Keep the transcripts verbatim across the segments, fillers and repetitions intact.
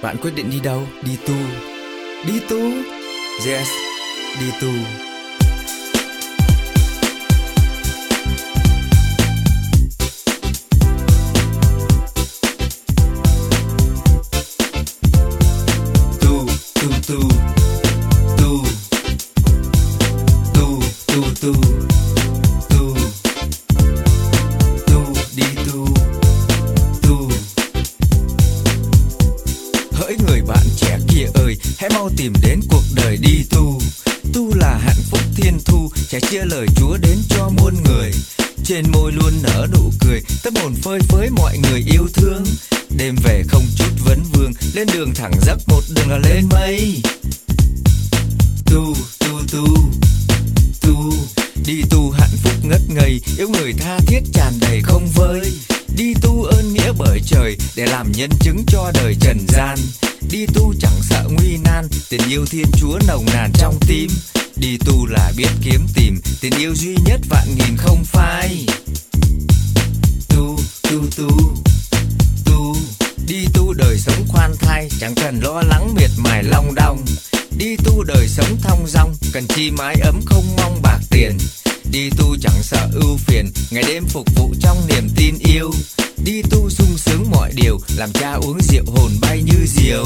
Bạn quyết định đi đâu? Đi tu. Đi tu? Yes, đi tu. Tu, tu, tu. Tu. Tu, tu, tu. Tu. Tu, đi tu. Tu. Hỡi người bạn trẻ kia ơi, hãy mau tìm đến cuộc đời đi tu. Tu là hạnh phúc thiên thu, trẻ chia lời Chúa đến cho muôn người. Trên môi luôn nở nụ cười, tâm hồn phơi phới mọi người yêu thương. Đêm về không chút vấn vương, lên đường thẳng dốc một đường là lên mây. Tu, tu, tu. Tu, đi tu hạnh phúc ngất ngây, yêu người tha thiết tràn đầy không vơi. Đi tu ơn nghĩa bởi trời, để làm nhân chứng cho đời trần gian. Đi tu chẳng sợ nguy nan, tình yêu Thiên Chúa nồng nàn trong tim. Đi tu là biết kiếm tìm, tình yêu duy nhất vạn nghìn không phai. Tu, tu, tu. Tu, đi tu đời sống khoan thai, chẳng cần lo lắng miệt mài long đong. Đi tu đời sống thong dong, cần chi mái ấm không mong bạc tiền. Đi tu chẳng sợ ưu phiền, ngày đêm phục vụ trong niềm tin yêu. Đi tu sung sướng mọi điều, làm cha uống rượu hồn bay như diều.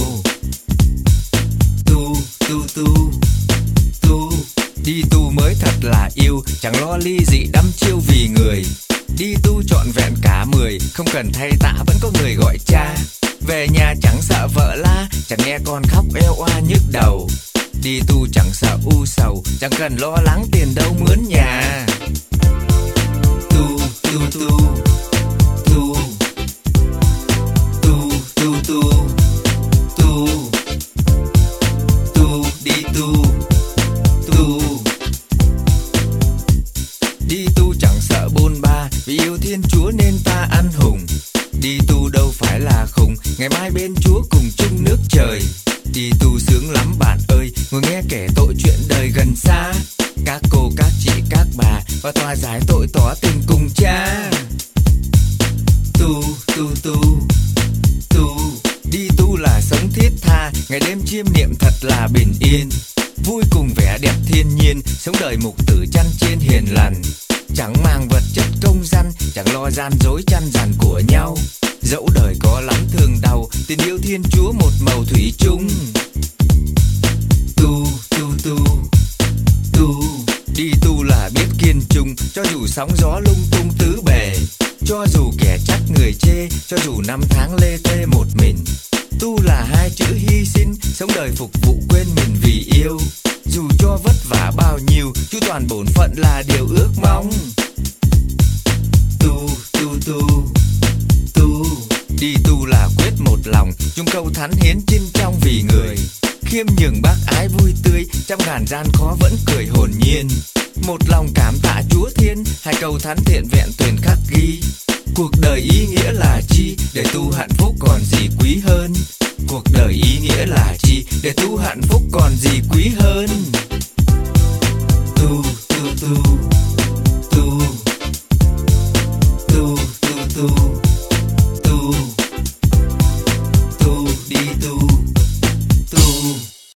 Tu, tu, tu. Tu, đi tu mới thật là yêu, chẳng lo ly dị đắm chiêu vì người. Đi tu trọn vẹn cả mười, không cần thay tã vẫn có người gọi cha. Về nhà chẳng sợ vợ la, chẳng nghe con khóc eo oa nhức đầu. Đi tu chẳng sợ u sầu, chẳng cần lo lắng tiền đâu mướn nhà. Tu, tu, tu. Tu. Tu, tu, tu. Tu. Tu, đi tu. Tu. Đi tu chẳng sợ bôn ba, vì yêu Thiên Chúa nên ta ăn hùng. Đi tu đâu phải là khùng, ngày mai bên Chúa cùng chung nước trời. Đi tu sướng lắm bạn ơi, ngồi nghe kể tội chuyện đời gần xa. Các cô, các chị, các bà, và tòa giải tội tỏ tình cùng cha. Tu, tu, tu. Tu, đi tu là sống thiết tha, ngày đêm chiêm niệm thật là bình yên. Vui cùng vẻ đẹp thiên nhiên, sống đời mục tử chăn trên hiền lành. Chẳng mang vật chất công danh, chẳng lo gian dối chăn dằn của nhau. Dẫu đời có lắm thương đau, tình yêu Thiên Chúa một màu thủy chung. Tu, tu, tu. Tu, đi tu là biết kiên trung, cho dù sóng gió lung tung tứ bề. Cho dù kẻ trách người chê, cho dù năm tháng lê tê một mình. Tu là hai chữ hy sinh, sống đời phục vụ quên mình vì yêu. Dù cho vất vả bao nhiêu, chu toàn bổn phận là điều ước mong. Tu, tu, tu. Tu, đi tu là quyết một lòng, chung câu thánh hiến chinh trong vì người. Khiêm nhường bác ái vui tươi, trăm ngàn gian khó vẫn cười hồn nhiên. Một lòng cảm tạ Chúa Thiên, hai câu thánh thiện vẹn tuyền khắc ghi. Cuộc đời ý nghĩa là chi, để tu hạnh phúc còn gì quý hơn. Cuộc đời ý nghĩa là chi, để tu hạnh phúc còn gì quý hơn. Tu, tu, tu. Tu.